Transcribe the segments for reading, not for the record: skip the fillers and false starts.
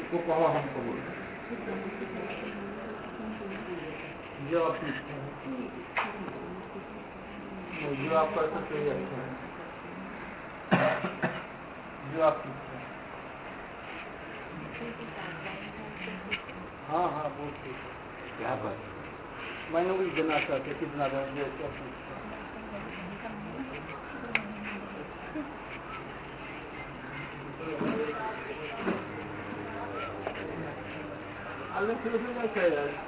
वो कहो हमको बोलो जो आप जो आप कर सकते हैं अच्छा है जो आप हाँ हाँ वो ठीक है क्या बात मैंने भी देना चाहते कितना देंगे क्या अलग से कैसे है यार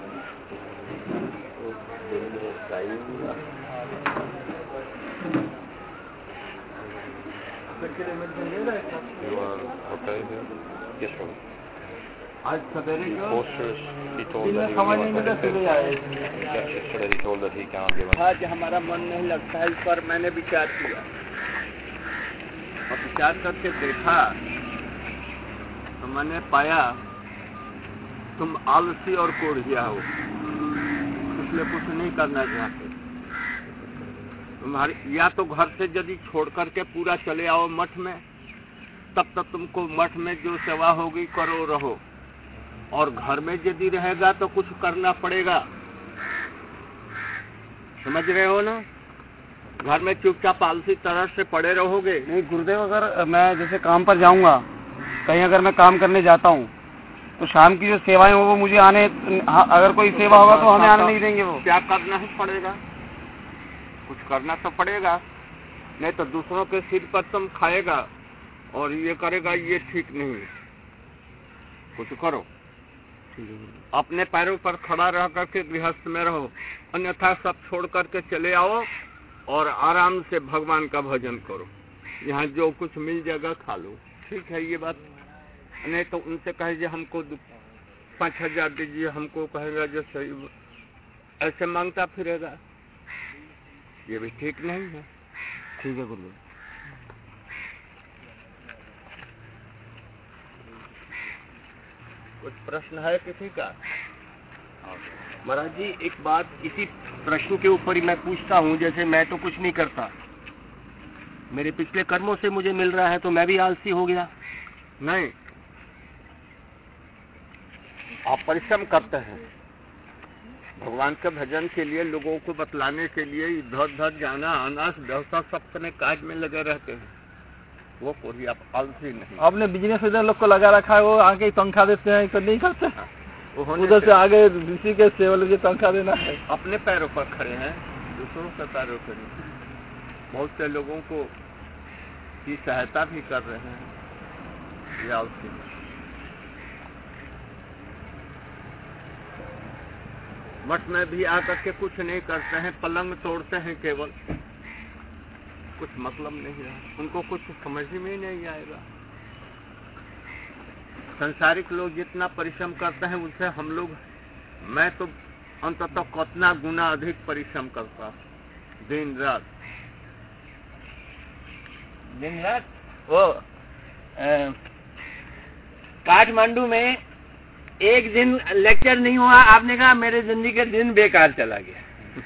आज सवेरे आज हमारा मन नहीं लगता है इस पर मैंने विचार किया और विचार करके देखा तो मैंने पाया तुम आलसी और कोढ़िया हो इसलिए कुछ नहीं करना चाहते तुम्हारी या तो घर से यदि छोड़ करके पूरा चले आओ मठ में तब तक तुमको मठ में जो सेवा होगी करो रहो और घर में यदि रहेगा तो कुछ करना पड़ेगा समझ रहे हो ना घर में चुपचाप आलसी तरह से पड़े रहोगे नहीं गुरुदेव अगर मैं जैसे काम पर जाऊंगा कहीं अगर मैं काम करने जाता हूँ तो शाम की जो सेवाएं हो वो मुझे आने अगर कोई सेवा होगा तो हमें आने नहीं देंगे वो क्या करना ही पड़ेगा कुछ करना तो पड़ेगा नहीं तो दूसरों के सिर पर तुम खाएगा और ये करेगा ये ठीक नहीं कुछ करो अपने पैरों पर खड़ा रह करके गृहस्थ में रहो अन्यथा सब छोड़ करके चले आओ और आराम से भगवान का भजन करो यहाँ जो कुछ मिल जाएगा खा लो ठीक है ये बात नहीं तो उनसे कहे हमको 5,000 दीजिए हमको कहेगा जो सही ऐसे मांगता फिरेगा ये भी ठीक नहीं है ठीक है गुरु कुछ प्रश्न है किसी का महाराज जी एक बात इसी प्रश्न के ऊपर ही मैं पूछता हूँ जैसे मैं तो कुछ नहीं करता मेरे पिछले कर्मों से मुझे मिल रहा है तो मैं भी आलसी हो गया नहीं आप परिश्रम करते हैं भगवान के भजन के लिए लोगों को बतलाने के लिए इधर उधर जाना आना व्यवस्था सब अपने काज में लगे रहते हैं वो कोई आप आलसी नहीं आपने बिजनेस इधर लोग को लगा रखा है वो आगे तनख्वाह देते हैं तो नहीं करते उधर से आगे ऋषि के सेवल की तनख्वाह देना है अपने पैरों पर खड़े हैं दूसरों के पैरों पर नहीं बहुत से लोगों को की सहायता भी कर रहे हैं ये आलसी मठ में भी आकर के कुछ नहीं करते हैं पलंग तोड़ते हैं केवल कुछ मतलब नहीं है उनको कुछ समझ में ही नहीं आएगा संसारिक लोग जितना परिश्रम करते हैं उससे हम लोग मैं तो अंततः कितना गुना अधिक परिश्रम करता दिन रात वो काठमांडू में एक दिन लेक्चर नहीं हुआ आपने कहा मेरे जिंदगी का दिन बेकार चला गया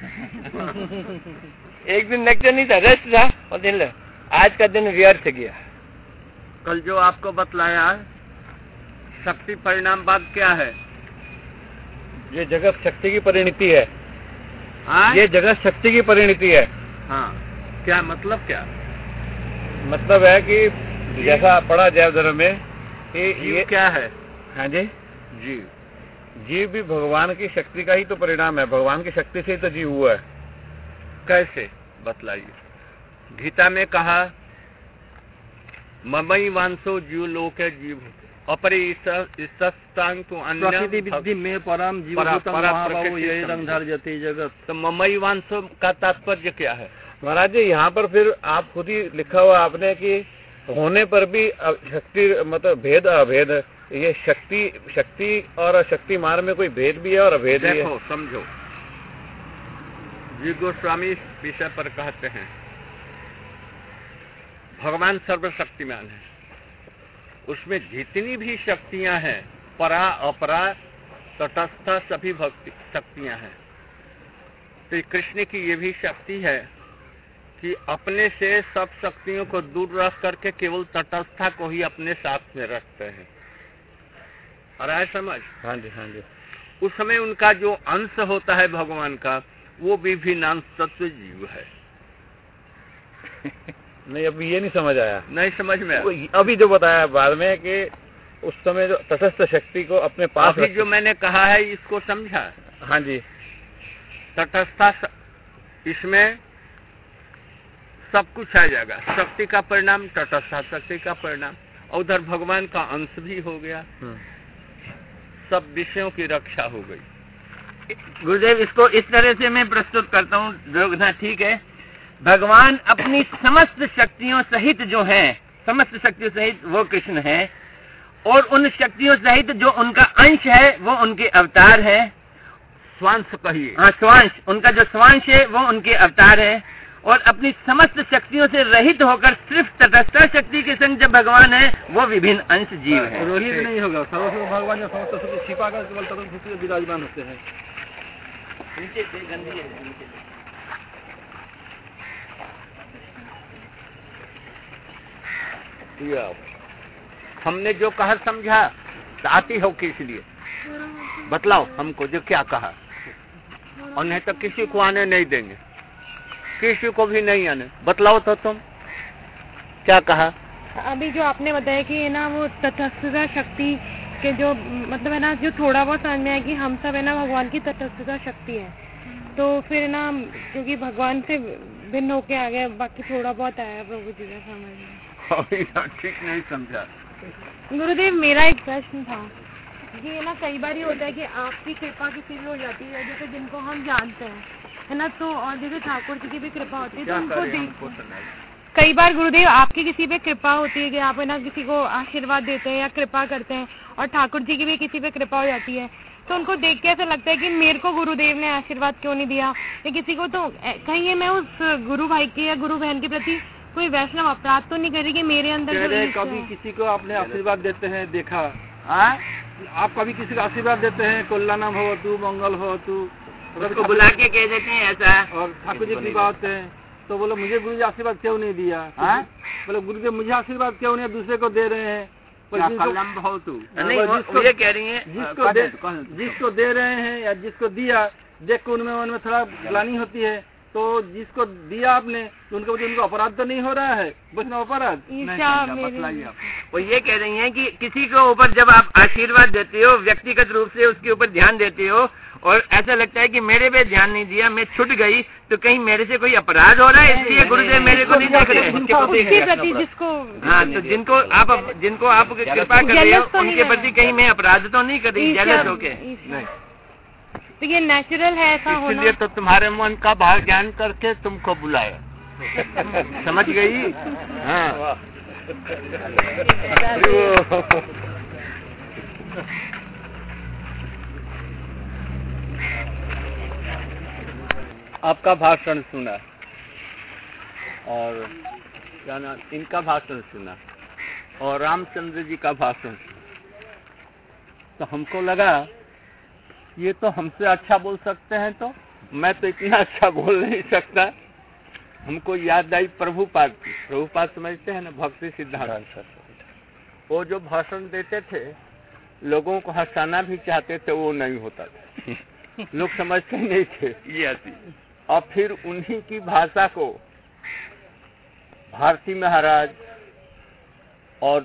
एक दिन लेक्चर नहीं था रेस्ट था और दिन आज का दिन व्यर्थ गया कल जो आपको बतलाया शक्ति परिणाम बाद क्या है ये जगत शक्ति की परिणति है ये जगत शक्ति की परिणति है हाँ क्या मतलब क्या मतलब है कि जैसा पढ़ा जैव धर्म में ये क्या है हाँ जी जीव भी भगवान की शक्ति का ही तो परिणाम है भगवान की शक्ति से ही तो जीव हुआ है कैसे बतलाइए गीता में कहा ममई वांसो जीव लोके जीव अपरे प्रकृति में परम जीव जगत तो ममई वांसो का तात्पर्य क्या है महाराज जी यहाँ पर फिर आप खुद ही लिखा हुआ आपने कि होने पर भी शक्ति मतलब भेद अभेद ये शक्ति और शक्तिमान में कोई भेद भी है और अभेद भी है समझो जी गोस्वामी इस विषय पर कहते हैं भगवान सर्वशक्तिमान है उसमें जितनी भी शक्तियां हैं परा अपरा तटस्थ सभी भक्ति शक्तियां हैं तो कृष्ण की ये भी शक्ति है कि अपने से सब शक्तियों को दूर रख करके केवल तटस्था को ही अपने साथ में रखते हैं आ रहा है समझ? हाँ जी, हाँ जी। उस समय उनका जो अंश होता है भगवान का, वो भी भिन्न अंश तत्व जीव है। नहीं, अभी ये नहीं समझ आया। नहीं समझ में अभी जो बताया बाद में कि उस समय जो तटस्थ शक्ति को अपने पास, अभी जो मैंने कहा है इसको समझा? हाँ जी। तटस्था, इसमें सब कुछ आ जाएगा। शक्ति का परिणाम तटस्था शक्ति का परिणाम, और उधर भगवान का अंश भी हो गया, सब विषयों की रक्षा हो गई। गुरुदेव, इसको इस तरह से मैं प्रस्तुत करता हूँ, जोगना ठीक है। भगवान अपनी समस्त शक्तियों सहित जो है, समस्त शक्तियों सहित वो कृष्ण है, और उन शक्तियों सहित जो उनका अंश है वो उनके अवतार है। स्वांश कहिए। हाँ, स्वांश, उनका जो स्वांश है वो उनके अवतार है। और अपनी समस्त शक्तियों से रहित होकर सिर्फ तटस्थ शक्ति के संग जब भगवान है, वो विभिन्न अंश जीव है। रोहित नहीं होगा, सर्वस्व भगवान जो समस्त शक्ति छिपा कर केवल तटस्थ से विराजमान होते हैं। नीचे से गंदी है, नीचे से। हमने जो कहा समझा, आती हो किस लिए बतलाओ हमको, जो क्या कहा। और नहीं तो किसी को आने नहीं देंगे, किसी को भी नहीं आने। बतलाओ तो तुम क्या कहा। अभी जो आपने बताया कि है ना, वो तटस्थता शक्ति के जो मतलब है ना, जो थोड़ा बहुत समझ में आया कि हम सब है ना भगवान की तटस्थता शक्ति है, तो फिर ना क्योंकि भगवान से भिन्न होके आ गया, बाकी थोड़ा बहुत आया प्रभु जी का समझ में। ठीक नहीं समझा गुरुदेव। मेरा एक प्रश्न था कि ना, कई बार ये होता है कि आपकी कृपा किसी भी हो जाती है, जैसे जिनको हम जानते हैं, है ना, तो और जैसे ठाकुर जी की भी कृपा होती है, तो उनको देख कई बार गुरुदेव आपकी किसी पे कृपा होती है कि आप है ना किसी को आशीर्वाद देते हैं या कृपा करते हैं, और ठाकुर जी की भी किसी पे कृपा हो जाती है, तो उनको देख के ऐसा लगता है कि मेरे को गुरुदेव ने आशीर्वाद क्यों नहीं दिया, या किसी को तो कहीं ये मैं उस गुरु भाई के या गुरु बहन के प्रति कोई वैष्णव अपराध तो नहीं कर रही कि मेरे अंदर कभी किसी को आपने आशीर्वाद देते हैं देखा? आप कभी किसी को आशीर्वाद देते हैं, कल्याणम हो तू, मंगल हो तू, उसको बुला के कह देते हैं ऐसा, और ठाकुर जी की बात है तो बोलो मुझे गुरु जी आशीर्वाद क्यों नहीं दिया? बोलो गुरुदेव मुझे आशीर्वाद क्यों नहीं, दूसरे को दे रहे हैं। ये कह रही है जिसको दे रहे हैं या जिसको दिया, देख को उनमें मन में थोड़ा ग्लानि होती है, तो जिसको दिया आपने तो उनको अपराध तो नहीं हो रहा है, बस ना अपराध। वो ये कह रही हैं कि किसी को ऊपर जब आप आशीर्वाद देते हो, व्यक्तिगत रूप से उसके ऊपर ध्यान देते हो, और ऐसा लगता है कि मेरे पे ध्यान नहीं दिया, मैं छूट गई, तो कहीं मेरे से कोई अपराध हो रहा है, इसलिए गुरुदेव मेरे को नहीं देख रहे। जिसको हाँ, तो जिनको आप कृपा कर रहे हो, उनके प्रति कहीं मैं अपराध तो नहीं कर रही, जेलस होके। तो ये नेचुरल है ऐसा होना। इसलिए तो तुम्हारे मन का भाव ज्ञान करके तुमको बुलाया। समझ गई? हाँ। आपका भाषण सुना और क्या नाम, इनका भाषण सुना और रामचंद्र जी का भाषण सुना, तो हमको लगा ये तो हमसे अच्छा बोल सकते हैं, तो मैं तो इतना अच्छा बोल नहीं सकता। हमको याद आई प्रभुपाद की। प्रभुपाद समझते हैं ना, भक्ति सिद्धांत। वो जो भाषण देते थे, लोगों को हंसाना भी चाहते थे, वो नहीं होता था। लोग समझते नहीं थे ये आती। और फिर उन्हीं की भाषा को भारती महाराज और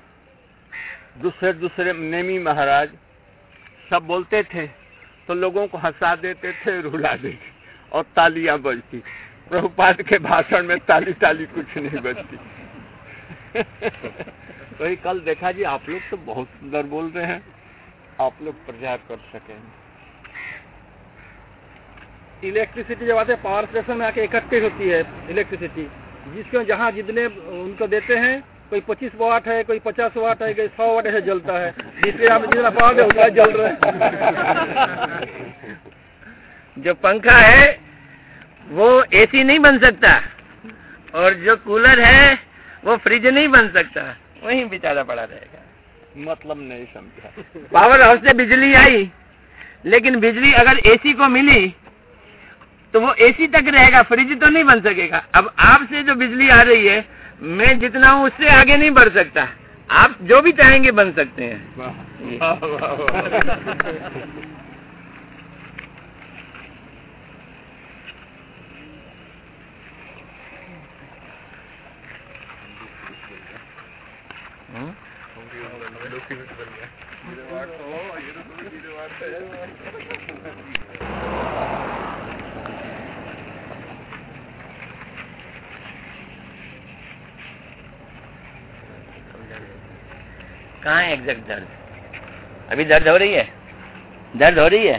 दूसरे नेमी महाराज सब बोलते थे, तो लोगों को हंसा देते थे, रुला देते, और तालियां बजती। प्रभुपाद के भाषण में ताली कुछ नहीं बजती। वही कल देखा जी, आप लोग तो बहुत सुंदर बोल रहे हैं, आप लोग प्रचार कर सके। इलेक्ट्रिसिटी जब आते पावर स्टेशन में आके इकट्ठी होती है इलेक्ट्रिसिटी, जिसको जहाँ जितने उनको देते हैं, कोई 25 वाट है, कोई 50 वाट है, कोई 100 वाट ऐसे जलता है, जिसके आप जितना पावर है उतना जल रहा है। जो पंखा है वो एसी नहीं बन सकता, और जो कूलर है वो फ्रिज नहीं बन सकता, वहीं बेचारा पड़ा रहेगा। मतलब नहीं समझा। पावर हाउस से बिजली आई, लेकिन बिजली अगर एसी को मिली तो वो एसी तक रहेगा, फ्रिज तो नहीं बन सकेगा। अब आपसे जो बिजली आ रही है, मैं जितना हूँ उससे आगे नहीं बढ़ सकता। आप जो भी चाहेंगे बन सकते हैं। वाह, वाह, वाह। कहाँ है एग्जैक्ट दर्द? अभी दर्द हो रही है? दर्द हो रही है?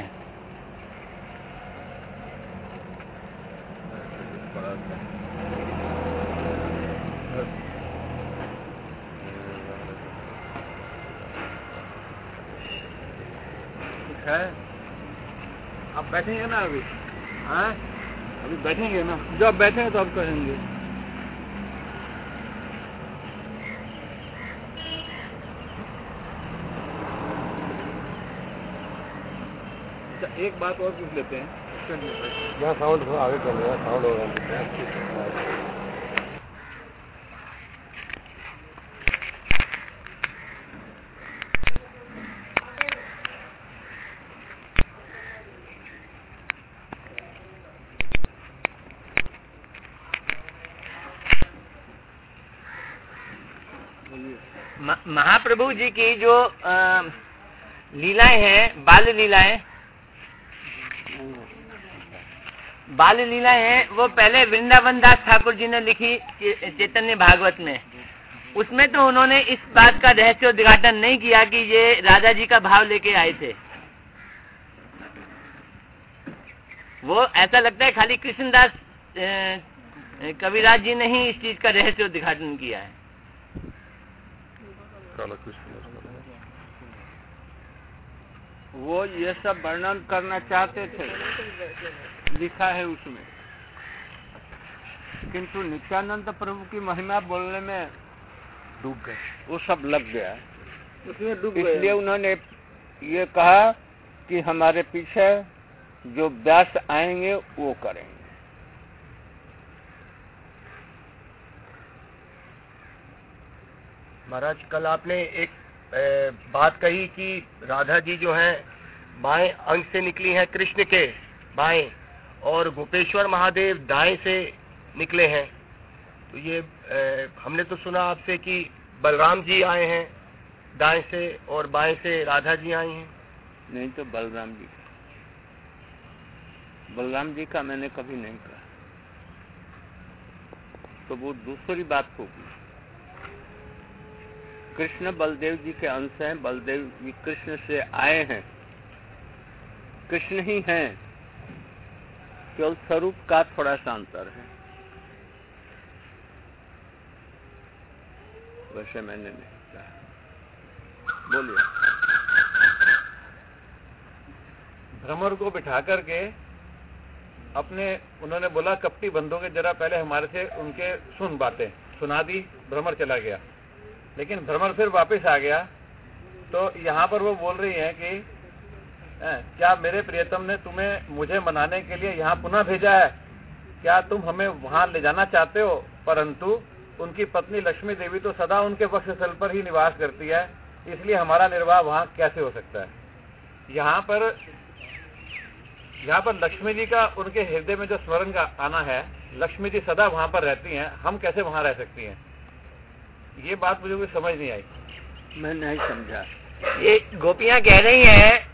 है आप बैठेंगे ना अभी? हाँ अभी बैठेंगे ना? जब बैठेंगे तो आप कहेंगे। एक बात और पूछ लेते हैं। यहाँ साउंड आगे चल रहा है, साउंड हो रहा है। महाप्रभु जी की जो लीलाएं हैं, बाल लीलाएं हैं, वो पहले वृंदावन दास ठाकुर जी ने लिखी चैतन्य भागवत में। उसमें तो उन्होंने इस बात का रहस्योद्घाटन नहीं किया कि ये राधा जी का भाव लेके आए थे। वो ऐसा लगता है खाली कृष्णदास कविराज जी ने ही इस चीज का रहस्योद्घाटन किया है। वो ये सब वर्णन करना चाहते थे, लिखा है उसमें, किंतु नित्यानंद प्रभु की महिमा बोलने में डूब गए, वो सब लग गया। इसलिए उन्होंने ये कहा कि हमारे पीछे जो व्यास आएंगे वो करेंगे। महाराज, कल आपने एक बात कही कि राधा जी जो हैं बाएं अंग से निकली हैं, कृष्ण के बाएं, और गोपेश्वर महादेव दाएं से निकले हैं। तो ये हमने तो सुना आपसे कि बलराम जी आए हैं दाएं से और बाएं से राधा जी आई हैं। नहीं तो बलराम जी का मैंने कभी नहीं कहा, तो वो दूसरी बात होगी। कृष्ण बलदेव जी के अंश हैं, बलदेव जी कृष्ण से आए हैं, कृष्ण ही हैं, केवल स्वरूप का थोड़ा सा अंतर है। वैसे मैंने नहीं कहा। बोलिए। भ्रमर को बिठा करके अपने उन्होंने बोला कपटी बंधों के जरा पहले हमारे से उनके सुन बातें सुना दी, भ्रमर चला गया। लेकिन भ्रमर फिर वापस आ गया। तो यहाँ पर वो बोल रही हैं कि क्या मेरे प्रियतम ने तुम्हें मुझे मनाने के लिए यहाँ पुनः भेजा है? क्या तुम हमें वहां ले जाना चाहते हो? परंतु उनकी पत्नी लक्ष्मी देवी तो सदा उनके वक्षस्थल पर ही निवास करती है, इसलिए हमारा निर्वाह वहां कैसे हो सकता है? यहाँ पर लक्ष्मी जी का उनके हृदय में जो स्मरण का आना है, लक्ष्मी जी सदा वहां पर रहती हैं, हम कैसे वहां रह सकती हैं? ये बात मुझे कोई समझ नहीं आई। मैं नहीं समझा। ये गोपियां कह रही हैं,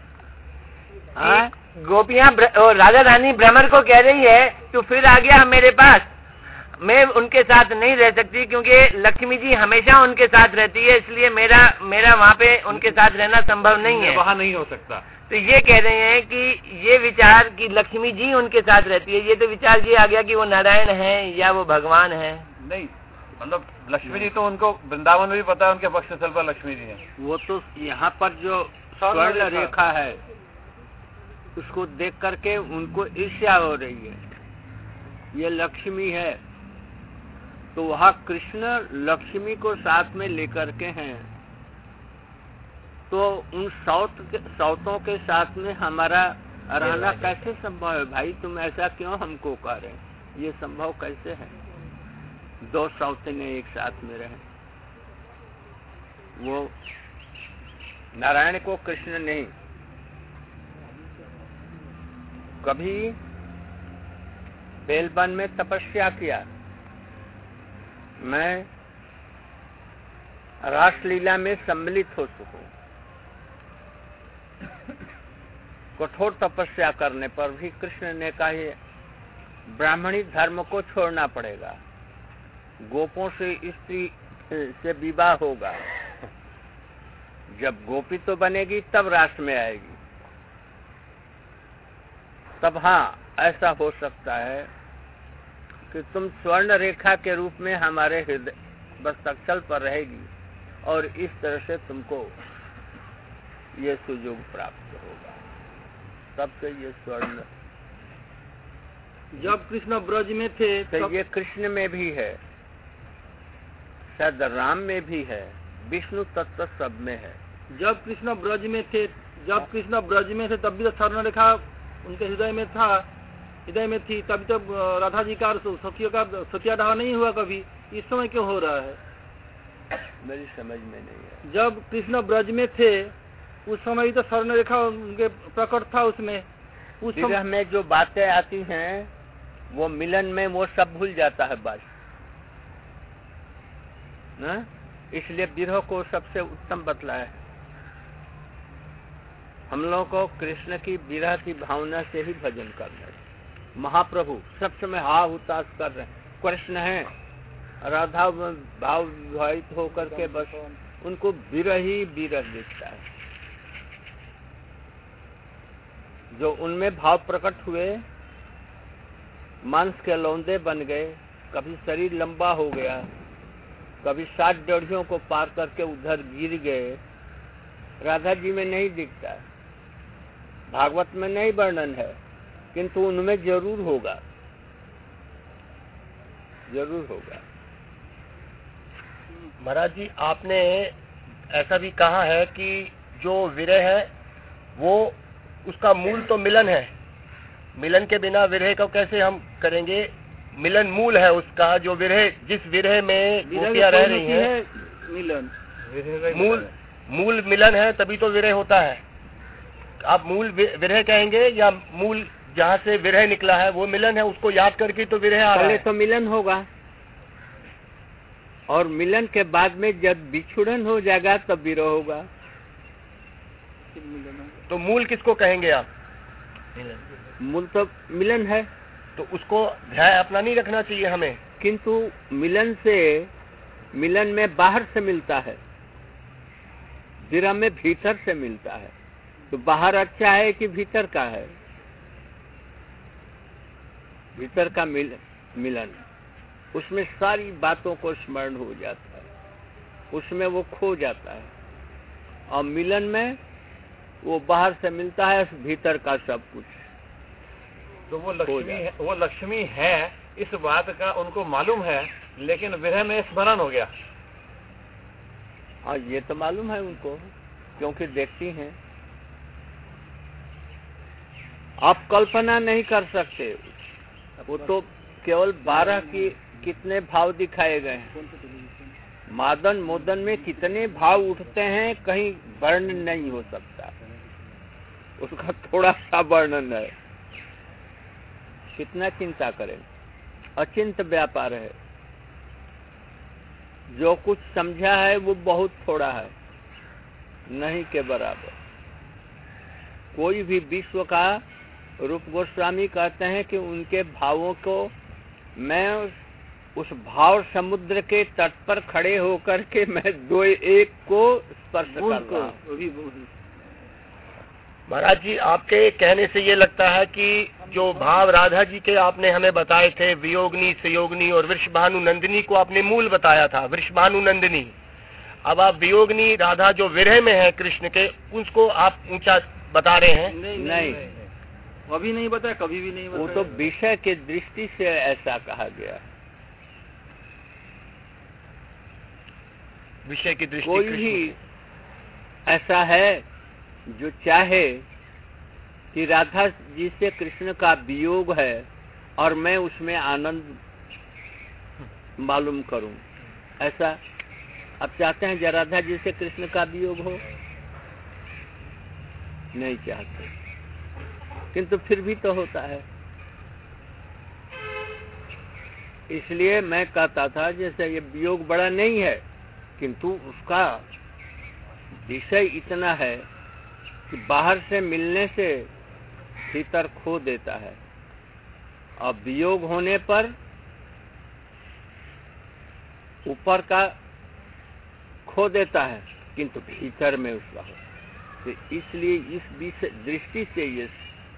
गोपियां राधा रानी भ्रमर को कह रही है तू फिर आ गया मेरे पास, मैं उनके साथ नहीं रह सकती क्योंकि लक्ष्मी जी हमेशा उनके साथ रहती है, इसलिए मेरा वहाँ पे उनके साथ रहना संभव नहीं है, वहाँ नहीं हो सकता। तो ये कह रहे हैं कि ये विचार कि लक्ष्मी जी उनके साथ रहती है, ये तो विचार ये आ गया कि वो नारायण है या वो भगवान है। नहीं, मतलब लक्ष्मी जी तो उनको वृंदावन में भी पता है, उनके वक्षस्थल पर लक्ष्मी जी है। वो तो यहाँ पर जो स्वर्ण रेखा है उसको देख करके उनको ईर्ष्या हो रही है, ये लक्ष्मी है। तो वहाँ कृष्ण लक्ष्मी को साथ में लेकर के हैं, तो उन सौतों के साथ में हमारा रहना कैसे संभव है? भाई तुम ऐसा क्यों हमको कह रहे हैं? ये संभव कैसे है? दो सौतें एक साथ में रहे, वो नारायण को कृष्ण नहीं, कभी बेलवन में तपस्या किया, मैं रासलीला में सम्मिलित हो चुका, कठोर तपस्या करने पर भी कृष्ण ने कहा ये ब्राह्मणी धर्म को छोड़ना पड़ेगा, गोपों से स्त्री से विवाह होगा, जब गोपी तो बनेगी तब रास में आएगी, तब हाँ ऐसा हो सकता है कि तुम स्वर्ण रेखा के रूप में हमारे हृदय मस्तकतल पर रहेगी और इस तरह से तुमको ये सुयोग प्राप्त होगा। तब से ये स्वर्ण, जब कृष्ण ब्रज में थे तो ये कृष्ण में भी है, शायद राम में भी है, विष्णु तत्व सब में है। जब कृष्ण ब्रज में थे तब भी तो स्वर्ण रेखा उनके हृदय में थी, तभी तो राधा जी का सखिया दावा नहीं हुआ कभी। इस समय क्यों हो रहा है? मेरी समझ में नहीं है। जब कृष्ण ब्रज में थे उस समय तो स्वर्ण रेखा उनके प्रकट था, उसमें उस विरह में जो बातें आती हैं वो मिलन में वो सब भूल जाता है बस ना, इसलिए विरह को सबसे उत्तम बतलाया है। हम लोगों को कृष्ण की विरह की भावना से ही भजन करना है। महाप्रभु सब समय हा हुताश कर रहे हैं, कृष्ण है, राधा भाव विवाहित होकर के बस उनको विरह ही विरह दिखता है। जो उनमें भाव प्रकट हुए, मांस के लौंदे बन गए, कभी शरीर लंबा हो गया, कभी 60 डेढ़ियों को पार करके उधर गिर गए, राधा जी में नहीं दिखता है, भागवत में नहीं वर्णन है, किंतु उनमें जरूर होगा, जरूर होगा। महाराज जी, आपने ऐसा भी कहा है कि जो विरह है वो उसका मूल तो मिलन है, मिलन के बिना विरह को कैसे हम करेंगे? मिलन मूल है उसका, जो विरह, जिस विरह में गोपियां रह रही हैं, मिलन मूल मिलन है, तभी तो विरह होता है। आप मूल विरह कहेंगे या मूल जहाँ से विरह निकला है वो मिलन है, उसको याद करके तो विरह आ रहा है। पहले तो मिलन होगा और मिलन के बाद में जब बिछुड़न हो जाएगा तब विरह होगा। तो मूल किसको कहेंगे आप? मूल तो मिलन है, तो उसको ध्यान अपना नहीं रखना चाहिए हमें। किंतु मिलन में बाहर से मिलता है, विरह में भीतर से मिलता है। तो बाहर अच्छा है कि भीतर का है? भीतर का मिलन, उसमें सारी बातों को स्मरण हो जाता है, उसमें वो खो जाता है। और मिलन में वो बाहर से मिलता है, भीतर का सब कुछ। तो वो लक्ष्मी है, इस बात का उनको मालूम है, लेकिन विरह में स्मरण हो गया। और ये तो मालूम है उनको, क्योंकि देखती हैं। आप कल्पना नहीं कर सकते, वो तो केवल 12 की कितने भाव दिखाए गए हैं। मादन मोदन में कितने भाव उठते हैं, कहीं वर्णन नहीं हो सकता, उसका थोड़ा सा वर्णन है। कितना चिंता करें, अचिंत व्यापार है। जो कुछ समझा है वो बहुत थोड़ा है, नहीं के बराबर। कोई भी विश्व का, रूप गोस्वामी कहते हैं कि उनके भावों को मैं उस भाव समुद्र के तट पर खड़े होकर के मैं 2-1 को स्पर्श कर रहा हूं। महाराज जी, आपके कहने से ये लगता है कि जो भाव राधा जी के आपने हमें बताए थे, वियोगनी, संयोगनी और वृषभानु नंदिनी को आपने मूल बताया था, वृषभानु नंदिनी। अब आप वियोगनी राधा जो विरह में है कृष्ण के, उसको आप ऊंचा बता रहे हैं? नहीं, अभी नहीं बताया, कभी भी नहीं बताया। वो तो विषय के दृष्टि से ऐसा कहा गया। विषय की दृष्टि कोई भी ऐसा है जो चाहे कि राधा जी से कृष्ण का वियोग है और मैं उसमें आनंद मालूम करूं, ऐसा अब चाहते हैं जय राधा जी से कृष्ण का वियोग हो? नहीं चाहते, किंतु फिर भी तो होता है। इसलिए मैं कहता था जैसे ये वियोग बड़ा नहीं है, किंतु उसका विषय इतना है कि बाहर से मिलने से भीतर खो देता है, और वियोग होने पर ऊपर का खो देता है, किंतु भीतर में उसका हो। तो इसलिए इस दृष्टि से ये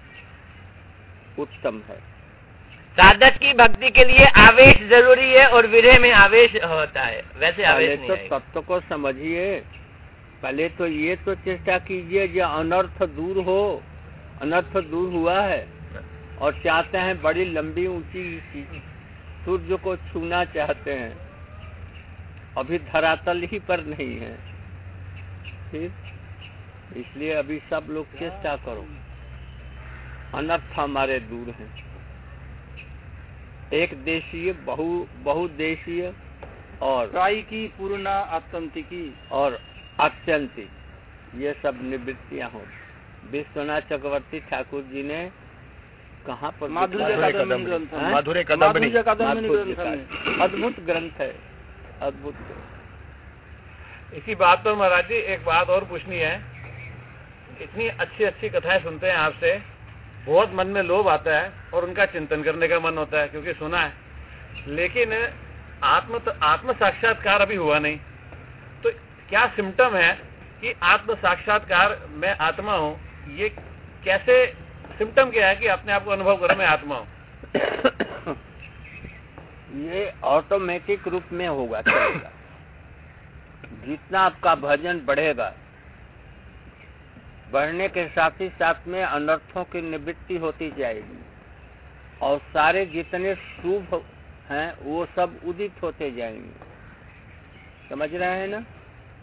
उत्तम है। साधक की भक्ति के लिए आवेश जरूरी है और विरह में आवेश होता है, वैसे आवेश नहीं तो आएगा। तत्व को समझिए। पहले तो ये तो चेष्टा कीजिए जो अनर्थ दूर हो। अनर्थ दूर हुआ है और चाहते हैं बड़ी लंबी ऊंची सूर्य को छूना चाहते हैं, अभी धरातल ही पर नहीं है। फिर इसलिए अभी सब लोग चेष्टा करो, अनर्थ हमारे दूर हैं। एक देशीय, बहुदेशीय और प्रायिकी, पूर्णा, आत्यंतिकी और आत्यंतिक, ये सब निवृत्तियां हो। विश्वनाथ चक्रवर्ती ठाकुर जी ने कहाँ पर माधुर्य कदम्बनी अद्भुत ग्रंथ है, अद्भुत। इसी बात पर महाराज जी एक बात और पूछनी है। इतनी अच्छी अच्छी कथाएं सुनते हैं आपसे, बहुत मन में लोभ आता है और उनका चिंतन करने का मन होता है, क्योंकि सुना है, लेकिन आत्म साक्षात्कार अभी हुआ नहीं। तो क्या सिम्टम है कि आत्म साक्षात्कार मैं आत्मा हूँ? ये कैसे सिम्टम क्या है कि अपने आप को अनुभव करो मैं आत्मा हूँ? ये ऑटोमेटिक रूप में होगा, चलेगा। जितना आपका भजन बढ़ेगा, बढ़ने के साथ ही साथ में अनर्थों की निवृत्ति होती जाएगी और सारे जितने शुभ हैं वो सब उदित होते जाएंगे। समझ रहे हैं ना?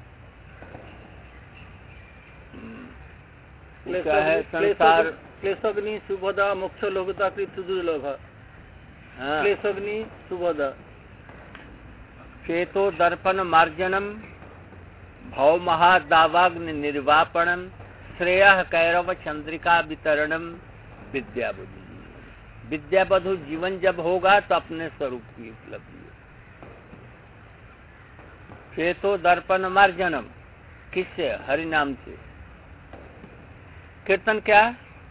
क्या है संसार? क्लेशग्नि सुभदा मोक्ष लोकता कृत दुर्लभ। हाँ। क्लेशग्नि सुभदा चेतो दर्पण मार्जनम भव महादावाग्नि निर्वापणम श्रेयः कैरव चंद्रिका वितरणम विद्याबधु। विद्याबधु जीवन जब होगा तो अपने स्वरूप की उपलब्धि है। चेतो दर्पण मार्जनम, किससे? हरि नाम से। कीर्तन क्या?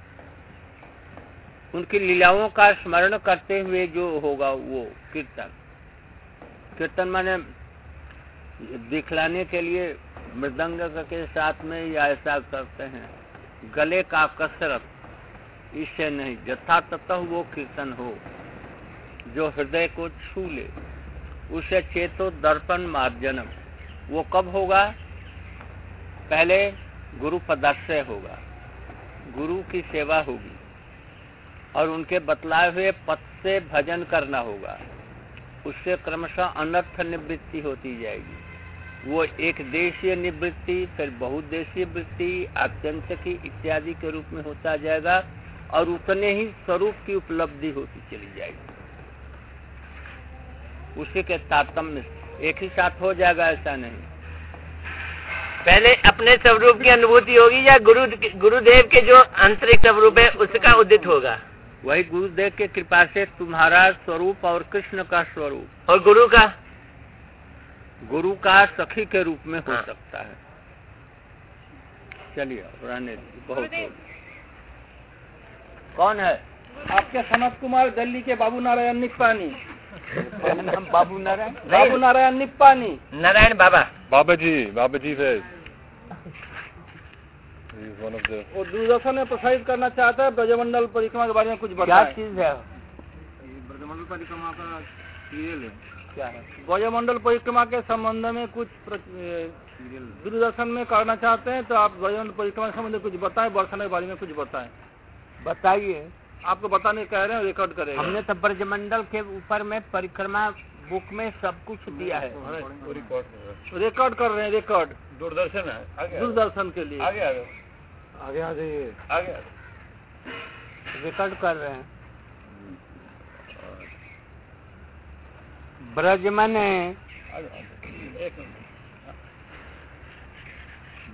उनकी लीलाओं का स्मरण करते हुए जो होगा वो कीर्तन। कीर्तन माने दिखलाने के लिए मृदंग के साथ में या ऐसा करते हैं, गले का कसरत, इससे नहीं। यथातः वो कीर्तन हो जो हृदय को छू ले, उसे चेतो दर्पण मार्जनम। वो कब होगा? पहले गुरु पदाश्रय होगा, गुरु की सेवा होगी और उनके बतलाए हुए पथ से भजन करना होगा। उससे क्रमशः अनर्थ निवृत्ति होती जाएगी। वो एक देशीय निवृत्ति, फिर बहुदेशीय वृत्ति, आत्यंतिकी इत्यादि के रूप में होता जाएगा और उतने ही स्वरूप की उपलब्धि होती चली जाएगी। उसी के तारतम्य एक ही साथ हो जाएगा, ऐसा नहीं। पहले अपने स्वरूप की अनुभूति होगी या गुरुदेव के जो आंतरिक स्वरूप है उसका उदित होगा? वही गुरुदेव के कृपा से तुम्हारा स्वरूप और कृष्ण का स्वरूप। और गुरु का सखी के रूप में हो सकता है। चलिए रहने दीजिए, बहुत हो। कौन है? आपके सनत कुमार दिल्ली के बाबू नारायण निप्पानी। नाम बाबू नारायण? बाबू नारायण निप्पानी। नारायण बाबा। बाबा जी है। वो दूरदर्शन में प्रसारित करना चाहता है। ब्रजमंडल परिक्रमा के बारे में कुछ बताएं। क्या चीज है? ब्रजमंडल परिक्रमा का सीरियल है। क्या है? ब्रजमंडल परिक्रमा के संबंध में कुछ दूरदर्शन में करना चाहते हैं, तो आप ब्रजमंडल परिक्रमा के संबंध में कुछ बताएं, वर्षण के बारे में कुछ बताएं। बताइए। आपको बताने कह रहे हैं, रिकॉर्ड करेंगे। हमने तो ब्रजमंडल के ऊपर में परिक्रमा बुक में सब कुछ दिया है। रिकॉर्ड कर रहे हैं, रिकॉर्ड दूरदर्शन है, दूरदर्शन के लिए। आगे आ जाइए। रिकॉर्ड कर रहे हैं। ब्रज माने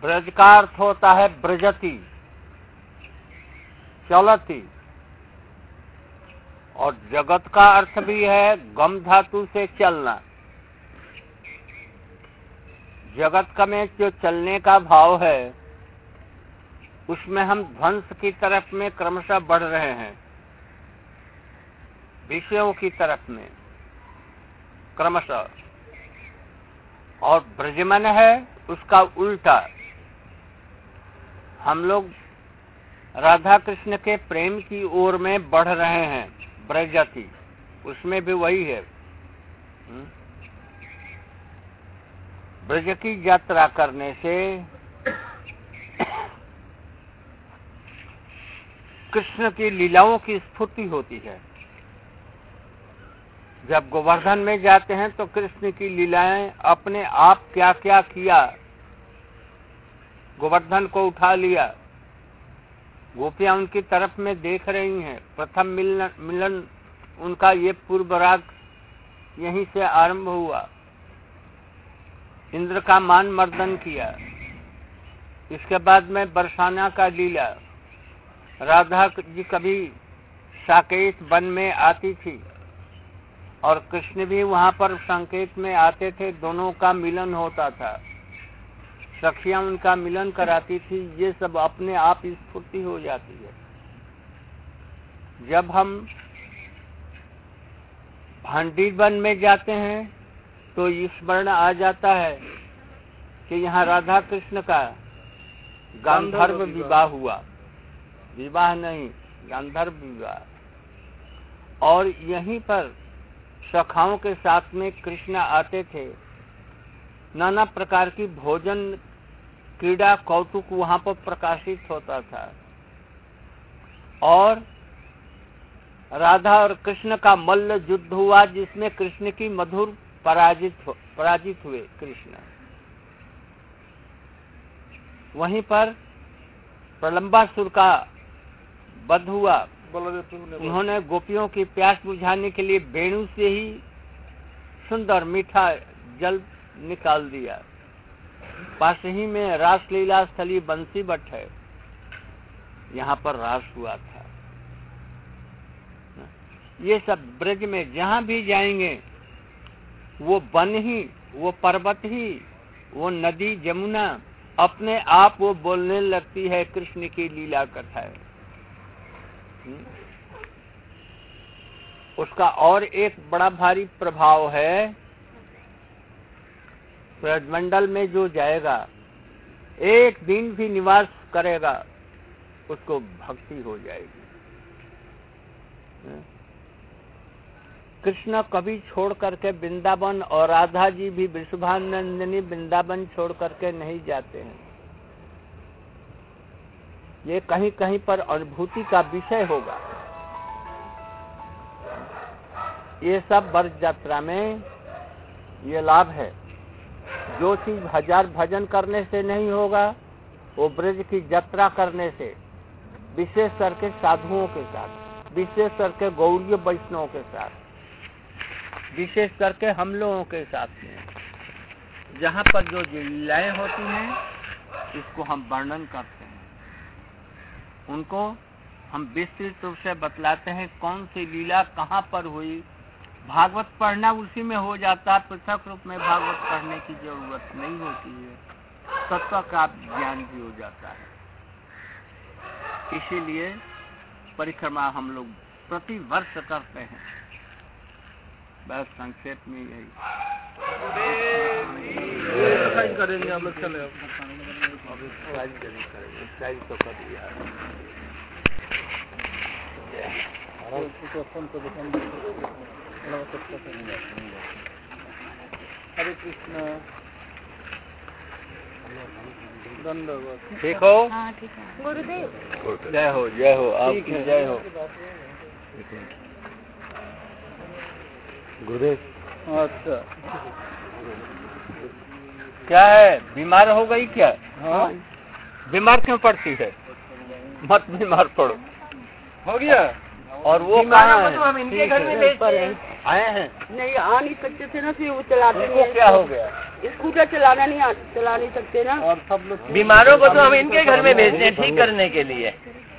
ब्रज का अर्थ होता है ब्रजति, चलती, और जगत का अर्थ भी है गम धातु से चलना। जगत का में जो चलने का भाव है उसमें हम ध्वंस की तरफ में क्रमशः बढ़ रहे हैं, विषयों की तरफ में क्रमशः, और ब्रजमन है उसका उल्टा। हम लोग राधा कृष्ण के प्रेम की ओर में बढ़ रहे हैं, ब्रजति, उसमें भी वही है। ब्रज की यात्रा करने से कृष्ण की लीलाओं की स्फूर्ति होती है। जब गोवर्धन में जाते हैं तो कृष्ण की लीलाएं अपने आप क्या क्या किया, गोवर्धन को उठा लिया, गोपियां उनकी तरफ में देख रही हैं। प्रथम मिलन उनका ये पूर्व राग यहीं से आरंभ हुआ। इंद्र का मान मर्दन किया, इसके बाद में बरसाना का लीला। राधा जी कभी साकेत वन में आती थी और कृष्ण भी वहां पर संकेत में आते थे, दोनों का मिलन होता था, सखियां उनका मिलन कराती थी। ये सब अपने आप स्फूर्ति हो जाती है। जब हम भांडी वन में जाते हैं तो स्मरण आ जाता है कि यहाँ राधा कृष्ण का गांधर्व विवाह हुआ, विवाह नहीं, गांधर्व विवाह। और यहीं पर सखाओं के साथ में कृष्ण आते थे, नाना प्रकार की भोजन, क्रीड़ा, कौतुक वहां पर प्रकाशित होता था। और राधा और कृष्ण का मल्ल युद्ध हुआ जिसमें कृष्ण की मधुर पराजित हुए कृष्ण। वहीं पर प्रलंबासुर का वध हुआ। उन्होंने गोपियों की प्यास बुझाने के लिए वेणु से ही सुंदर मीठा जल निकाल दिया। पास ही में रासलीला स्थली बंसी बट है, यहाँ पर रास हुआ था। ये सब ब्रज में जहाँ भी जाएंगे वो वन ही, वो पर्वत ही, वो नदी जमुना अपने आप वो बोलने लगती है कृष्ण की लीला कथाएं। उसका और एक बड़ा भारी प्रभाव है, ब्रजमंडल में जो जाएगा, एक दिन भी निवास करेगा, उसको भक्ति हो जाएगी। कृष्ण कभी छोड़ करके वृंदावन, और राधा जी भी वृषभानंदिनी वृंदावन छोड़ करके नहीं जाते हैं। ये कहीं कहीं पर अनुभूति का विषय होगा। ये सब ब्रज यात्रा में ये लाभ है। जो चीज हजार भजन करने से नहीं होगा, वो ब्रज की यात्रा करने से, विशेष करके साधुओं के साथ, विशेष करके गौड़ीय वैष्णवों के साथ, विशेष करके हम लोगों के साथ में, जहाँ पर जो लीलाएं होती हैं इसको हम वर्णन करते हैं। उनको हम विस्तृत रूप से बतलाते हैं कौन सी लीला कहाँ पर हुई। भागवत पढ़ना उसी में हो जाता, पृथक रूप में भागवत पढ़ने की जरूरत नहीं होती है, तत्व का ज्ञान भी हो जाता है। इसीलिए परिक्रमा हम लोग प्रति वर्ष करते हैं। बस संक्षेप में यही करेंगे हम लोग। चले तो कर दिया। हरे कृष्ण। ठीक हो? हाँ ठीक है। गुरुदेव जय हो, जय हो, आपकी जय हो। गुरुदेव। अच्छा, क्या है, बीमार हो गई क्या? हाँ। बीमार क्यों पड़ती है? मत बीमार पड़ो। हो गया। और वो कहाँ है? हम इनके घर में भेजते हैं। आए हैं? नहीं, आ नहीं सकते थे ना, फिर वो चलाते क्या हो गया? स्कूटर चला नहीं सकते ना। और सब लोग बीमारों को तो हम इनके घर में भेजते हैं ठीक करने के लिए,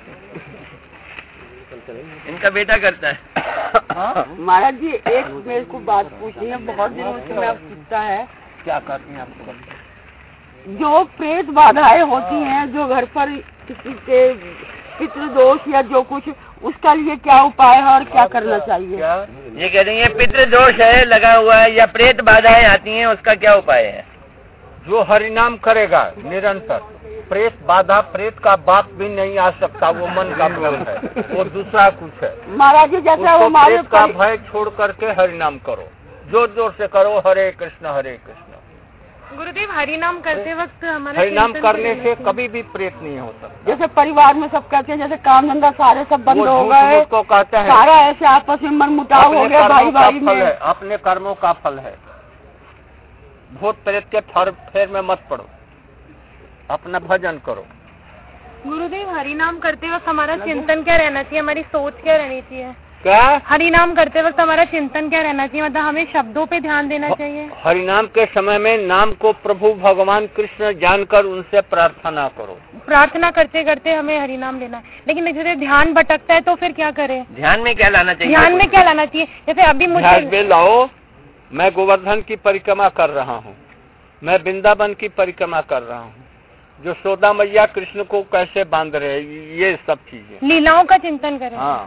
इनका बेटा करता है। महाराज जी एक मेरे को बात पूछनी है, बहुत दिनों से मैं पूछता है। क्या करती हैं आपको बताइए? जो प्रेत बाधाएं होती हैं, जो घर पर किसी के पितृदोष या जो कुछ, उसका लिए क्या उपाय है और क्या करना चाहिए? ये कह रही है पितृ दोष है लगा हुआ है या प्रेत बाधाएं आती हैं, उसका क्या उपाय है? जो हरिनाम करेगा निरंतर, प्रेत बाधा, प्रेत का बाप भी नहीं आ सकता, वो मन का भ्रम है, वो दूसरा कुछ है। महाराज जी जैसा वो हमारे प्रेत का भय छोड़ करके हरिनाम करो, जोर जोर से करो, हरे कृष्ण हरे कृष्ण। गुरुदेव हरिनाम करते वक्त हमारा हरिनाम चिंतन करने करें। से कभी भी प्रेत नहीं हो सकता। जैसे परिवार में सब कहते हैं, जैसे काम धंधा सारे सब बंद वो हो झूठ गए, मूठ को कहते हैं, सारा ऐसे आपस में मन मुटाव हो गया भाई भाई में। अपने कर्मों का फल है। भूत प्रेत के फेर में मत पड़ो, अपना भजन करो। गुरुदेव हरिनाम करते वक्त हमारा चिंतन क्या रहना चाहिए, हमारी सोच क्या रहनी चाहिए? क्या हरिनाम करते वक्त हमारा चिंतन क्या रहना चाहिए, मतलब हमें शब्दों पे ध्यान देना चाहिए? हरिनाम के समय में नाम को प्रभु भगवान कृष्ण जानकर उनसे प्रार्थना करो। प्रार्थना करते करते हमें हरिनाम लेना है, लेकिन जैसे ध्यान भटकता है तो फिर क्या करें? ध्यान में क्या लाना चाहिए? ध्यान में क्या लाना चाहिए? जैसे अभी ध्यान में मुझे लाओ, मैं गोवर्धन की परिक्रमा कर रहा हूँ, मैं वृंदावन की परिक्रमा कर रहा हूँ, जो सोदा मैया कृष्ण को कैसे बांध रहे, ये सब चीजें, लीलाओं का चिंतन करें। हाँ।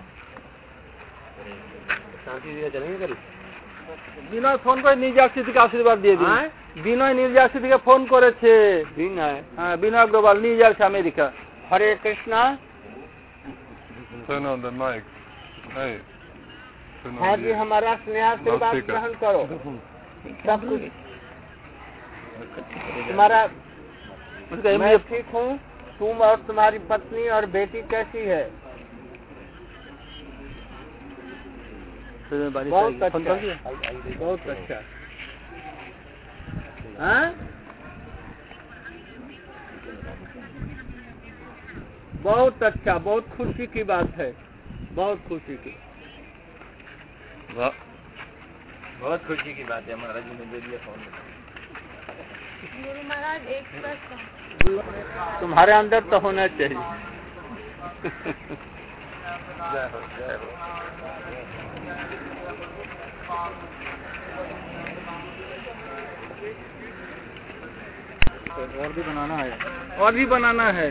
বিনয় ফোন করে নির্জাক সিদ্ধিকে আশীর্বাদ দিয়ে দিন। বিনয় নির্জাক সিদ্ধিকে ফোন করেছে। বিনয়, হ্যাঁ বিনয় অগ্রওয়াল, নির্জাক America. Hare Krishna. Turn on the mic. Hey. Turn on हाँ the जी, हमारा स्नेह से बात Loudspeaker. ग्रहण करो। सब कुछ तुम्हारा, मैं ठीक हूँ, तुम और तुम्हारी पत्नी और बेटी कैसी है? बहुत अच्छा, बहुत अच्छा। हाँ? बहुत अच्छा, बहुत खुशी की बात है, बहुत खुशी की। बहुत खुशी की बात है, महाराज जी ने दे दिया फोन। गुरु महाराज एक प्रश्न, तुम्हारे अंदर तो होना चाहिए। जय हो, जय हो। और भी बनाना है, और भी बनाना है।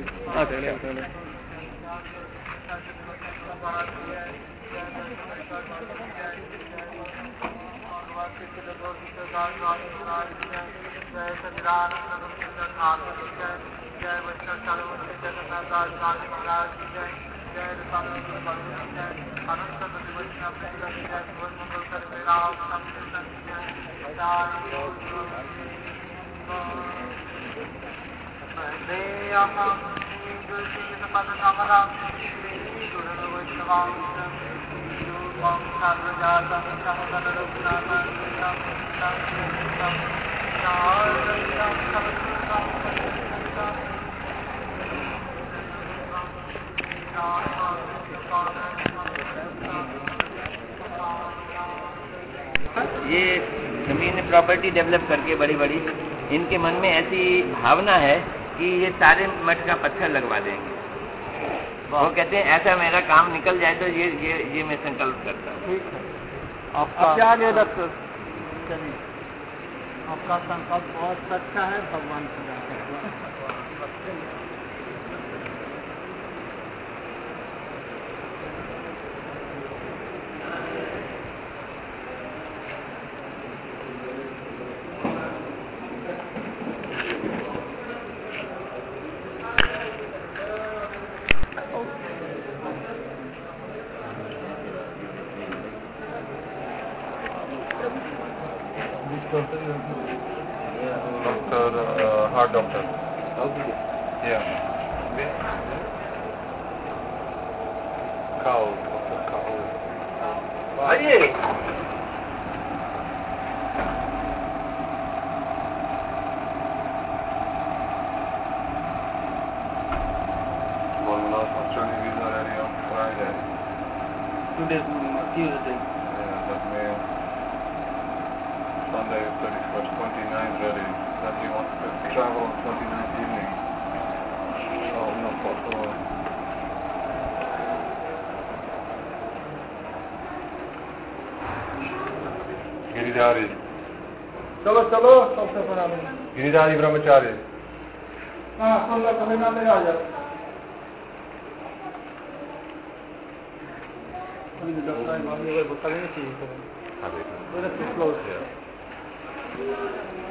ये जमीन प्रॉपर्टी डेवलप करके बड़ी बड़ी, इनके मन में ऐसी भावना है कि ये सारे मठ का पत्थर लगवा देंगे। वो कहते हैं ऐसा मेरा काम निकल जाए तो ये मैं संकल्प करता हूँ। ठीक है, आपका आगे डॉक्टर, चलिए, आपका संकल्प बहुत अच्छा है, भगवान का। Heart doctor. Yeah. Cow. Dr. Cow. आइए। Well, Australian visa ready on Friday. Tuesday. Yeah, let me Sunday 31st, 29th ready. Then he wants to travel on 29th evening. Oh, no possible. Giridhari चलो चलो सबसे बड़ा गिरिधारी ब्रह्मचारी हाँ 16 कलेगा ले आ जाओ बता देंगे हाँ देखो क्लोज